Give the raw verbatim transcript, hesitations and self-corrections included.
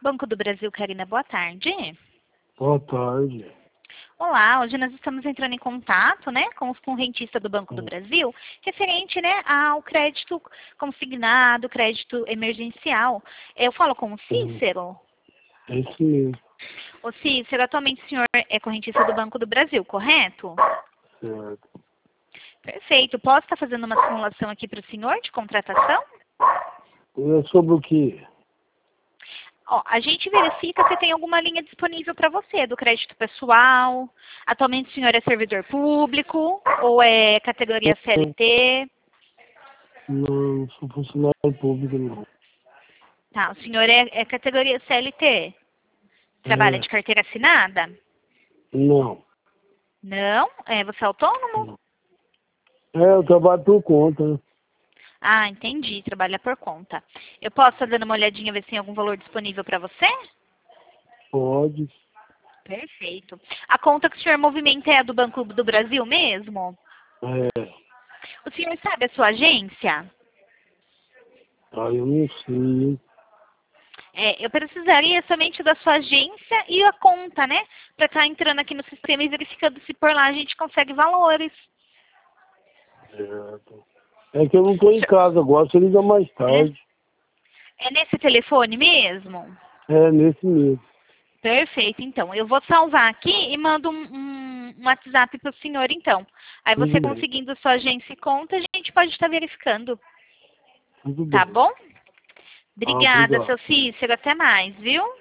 Banco do Brasil, Karina, boa tarde. Boa tarde. Olá, hoje nós estamos entrando em contato, né, com os correntistas do Banco do Brasil, referente, né, ao crédito consignado, crédito emergencial. Eu falo com o Cícero. É isso mesmo. O Cícero, atualmente o senhor é correntista do Banco do Brasil, correto? Certo. Perfeito. Posso estar fazendo uma simulação aqui para o senhor de contratação? É sobre o quê? Ó, a gente verifica se tem alguma linha disponível para você, do crédito pessoal. Atualmente o senhor é servidor público ou é categoria C L T? Não sou funcionário público, não. Tá, o senhor é, é categoria C L T? Trabalha É. de carteira assinada? Não. Não? É, você é autônomo? É, eu trabalho por conta, né? Ah, entendi. Trabalha por conta. Eu posso estar dando uma olhadinha, ver se tem algum valor disponível para você? Pode. Perfeito. A conta que o senhor movimenta é a do Banco do Brasil mesmo? É. O senhor sabe a sua agência? Aí eu não sei. É, eu precisaria somente da sua agência e a conta, né? Para estar entrando aqui no sistema e verificando se por lá a gente consegue valores. Certo. É que eu não tô em casa agora, você liga mais tarde. É, é nesse telefone mesmo? É, nesse mesmo. Perfeito, então. Eu vou salvar aqui e mando um, um, um WhatsApp para o senhor, então. Aí Tudo você bem. conseguindo sua agência e conta, a gente pode estar verificando. Tudo Tá bem. bom? Ah, Obrigada, obrigado. seu Cícero. Até mais, viu?